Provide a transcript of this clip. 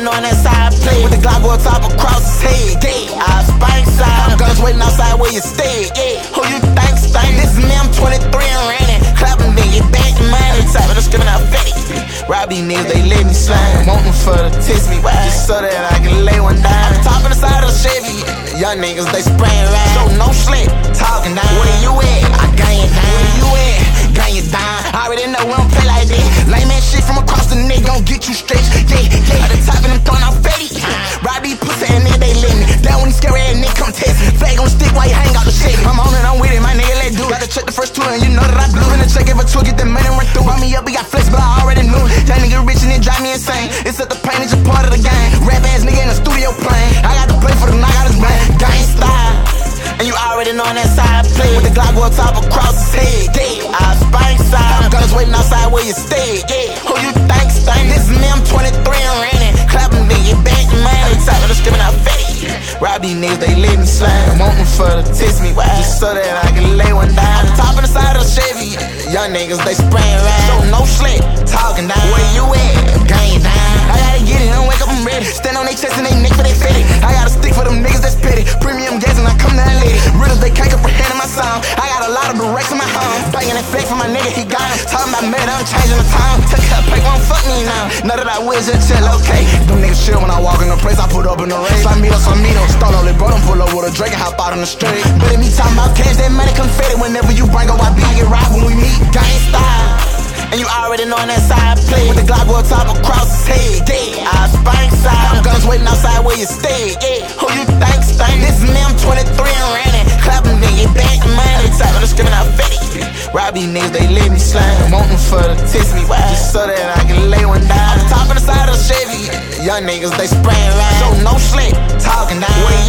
knowing that side play. With the Glock on top across his head. Yeah, I spank side. Guns waiting outside where you stay. Yeah, who you think stank? This is me, I'm 23 and running. Clapping, then get back to money. Tapping, I'm screaming out fake. Rob these niggas, they let me slime. Want them for the test me, just so that I can lay one down. I'm top of the side of the Chevy. Young niggas, they spraying right. So no slick, talking down. Where you at? I gun you down. Where you at? Gun you down. I already know we don't play like this. Lame ass shit from across the neck gon' get you stretched. Yeah, yeah. At the top of them throwing out fatty. Rob these pussy and nigga, they let me. Down when these scary ass nigga come test. Flag on stick while you hang out the shit. I'm on it, I'm with it, my nigga, let's do it. Gotta check the first two and you know that I blew. Finna check if a two, get the money run through. Run me up, we got flex, but I already knew. Young nigga rich and it drive me insane. It's at the pain, it's just part of the game. Rap ass nigga in the studio playing. I got to play for the night, I got his brain. Gang style. And you already knowin' that side play. With the Glock on top across his head. Yeah, I spank side. Guns waiting outside where you stay. Yeah, who you think stank? This is me, I'm 23 and running. Clapping, then get back to money. Tapping, I'm screaming out fake. Rob these niggas, they let me slime. Want them for the test me, just so that I can lay one down. Top of the side of the Chevy. Young niggas, they spraying right. So no slick, talking down. Where you at? Gang down. I gotta get it, don't wake up, I'm ready. Stand on their chest and they neck for they fatty. I got a stick for them niggas that's petty. Premium gas and I come down lady. Riddles, they can't comprehend my sound. I got a lot of directs in my home. Banging that fake for my nigga, he gone. Talking about murder, I'm changing the time. Took her pack, won't fuck me now. Know that I will just chill, okay. Them niggas chill when I walk in the place, I put up in the race. Slamido, start on the bro, pull up with a Drake and hop out on the street. But me talking about cash, that money confetti. Whenever you bring up, I get right when we meet. Gang style. And you already knowin' that side play. With the Glock on top across his head. Yeah, I spank side. Guns waiting outside where you stay. Yeah, who you think stank? This is me, I'm 23 and running. Clapping, then get back to money. Tapping, I'm screaming out fatty. Rob these niggas, they let me slime. Want them for the test me, just so that I can lay one down. Top of the side of the Chevy. Young niggas, they spraying right. So no slick, talking down. Where